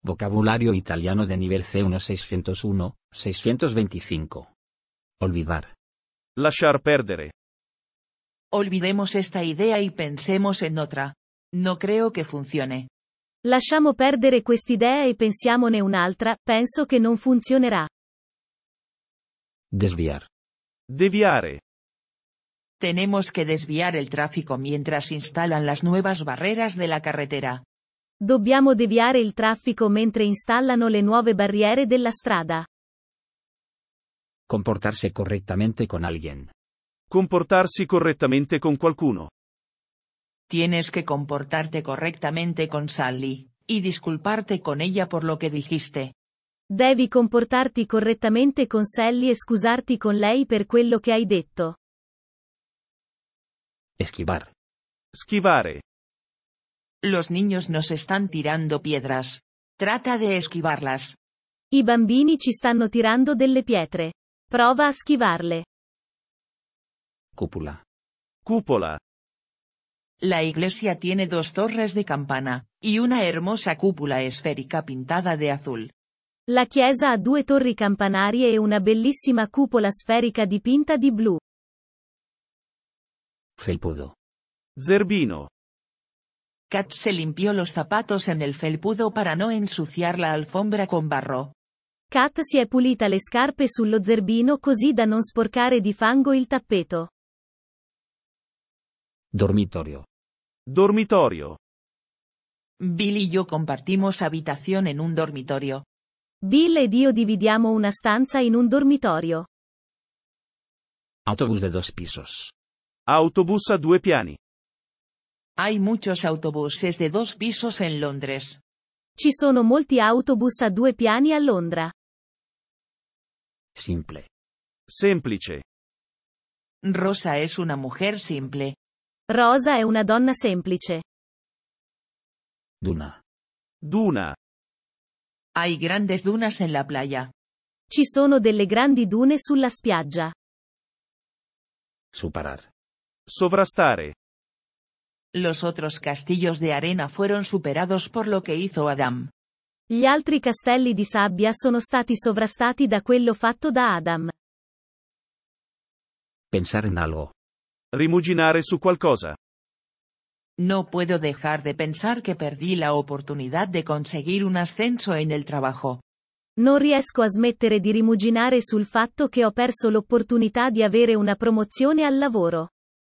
Vocabulario italiano de nivel C1 601, 625. Olvidar. Lasciar perdere. Olvidemos esta idea y pensemos en otra. No creo que funcione. Lasciamo perdere quest'idea e pensiamone un'altra, penso che non funzionerà. Desviar. Deviare. Tenemos que desviar el tráfico mientras instalan las nuevas barreras de la carretera. Dobbiamo deviare il traffico mentre installano le nuove barriere della strada. Comportarse correctamente con alguien. Comportarsi correttamente con qualcuno. Tienes que comportarte correctamente con Sally, y disculparte con ella por lo que dijiste. Devi comportarti correttamente con Sally e scusarti con lei per quello che hai detto. Esquivar. Schivare. Los niños nos están tirando piedras. Trata de esquivarlas. I bambini ci stanno tirando delle pietre. Prova a schivarle. Cúpula. Cupola. La iglesia tiene 2 torres de campana, y una hermosa cúpula esférica pintada de azul. La chiesa ha 2 torri campanarie e una bellissima cupola sferica dipinta di blu. Felpudo. Zerbino. Kat se limpió los zapatos en el felpudo para no ensuciar la alfombra con barro. Kat si è pulita le scarpe sullo zerbino così da non sporcare di fango il tappeto. Dormitorio. Dormitorio. Bill y yo compartimos habitación en un dormitorio. Bill ed io dividiamo una stanza in un dormitorio. Autobús de 2 pisos. Autobus a 2 piani. Hay muchos autobuses de 2 pisos en Londres. Ci sono molti autobus a 2 piani a Londra. Simple. Semplice. Rosa es una mujer simple. Rosa è una donna semplice. Duna. Duna. Hay grandes dunas en la playa. Ci sono delle grandi dune sulla spiaggia. Superar. Sovrastare. Los otros castillos de arena fueron superados por lo que hizo Adam. Gli altri castelli di sabbia sono stati sovrastati da quello fatto da Adam. Pensar en algo. Rimuginare su qualcosa. No puedo dejar de pensar que perdí la oportunidad de conseguir un ascenso en el trabajo. Non riesco a smettere di rimuginare sul fatto che ho perso l'opportunità di avere una promozione al lavoro.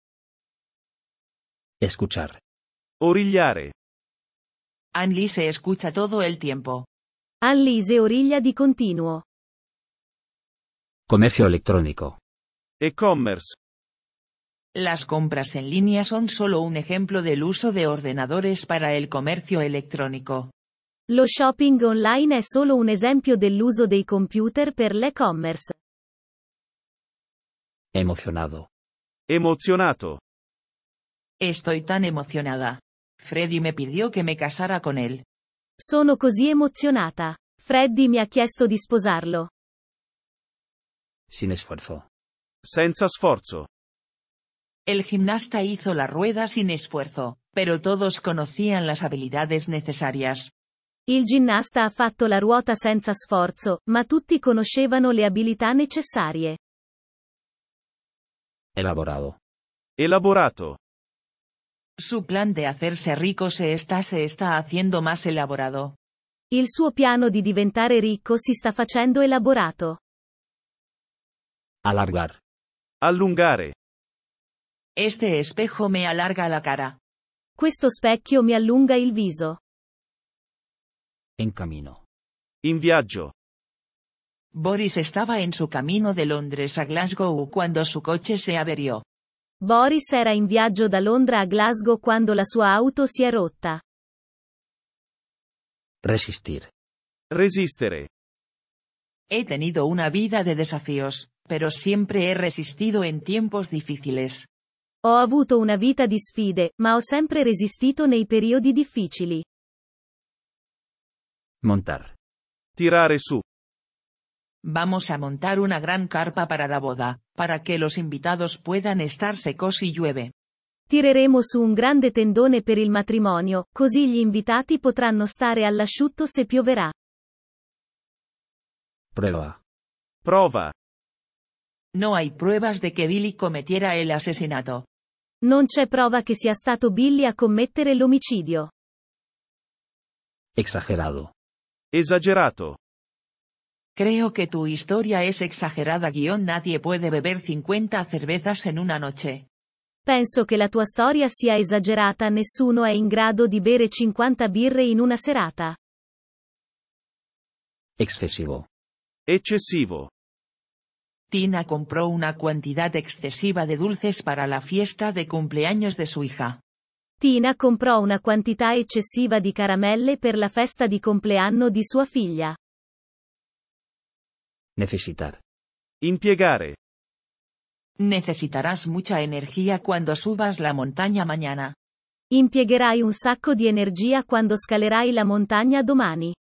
Escuchar. Origliare. Anli se escucha todo el tiempo. Annlise origlia di continuo. Comercio electrónico. E-commerce. Las compras en línea son solo un ejemplo del uso de ordenadores para el comercio electrónico. Lo shopping online è solo un esempio dell'uso dei computer per l'e-commerce. Emocionado. Emozionato. Estoy tan emocionada. Freddy me pidió que me casara con él. Sono così emozionata. Freddy mi ha chiesto di sposarlo. Sin esfuerzo. Senza sforzo. El gimnasta hizo la rueda sin esfuerzo, pero todos conocían las habilidades necesarias. Il ginnasta ha fatto la ruota senza sforzo, ma tutti conoscevano le abilità necessarie. Elaborado. Elaborato. Su plan de hacerse rico se está haciendo más elaborado. Il suo piano di diventare ricco si sta facendo elaborato. Alargar. Allungare. Este espejo me alarga la cara. Questo specchio mi allunga il viso. En camino. In viaggio. Boris estaba en su camino de Londres a Glasgow cuando su coche se averió. Boris era in viaggio da Londra a Glasgow quando la sua auto si è rotta. Resistir. Resistere. He tenido una vida de desafíos, pero siempre he resistido en tiempos difíciles. Ho avuto una vita di sfide, ma ho sempre resistito nei periodi difficili. Montar. Tirare su. Vamos a montar una gran carpa para la boda, para que los invitados puedan estar secos si llueve. Tireremo su un grande tendone per il matrimonio, così gli invitati potranno stare all'asciutto se pioverà. Prueba. Prova. No hay pruebas de que Billy cometiera el asesinato. Non c'è prova che sia stato Billy a commettere l'omicidio. Exagerado. Esagerato. Creo que tu historia es exagerada. Nadie puede beber 50 cervezas en una noche. Penso che la tua storia sia esagerata. Nessuno è in grado di bere 50 birre in una serata. Excesivo. Eccessivo. Tina compró una cantidad excesiva de dulces para la fiesta de cumpleaños de su hija. Tina comprò una quantità eccessiva di caramelle per la festa di compleanno di sua figlia. Necesitar. Impiegare. Necesitarás mucha energía cuando subas la montaña mañana. Impiegherai un sacco di energia quando scalerai la montagna domani.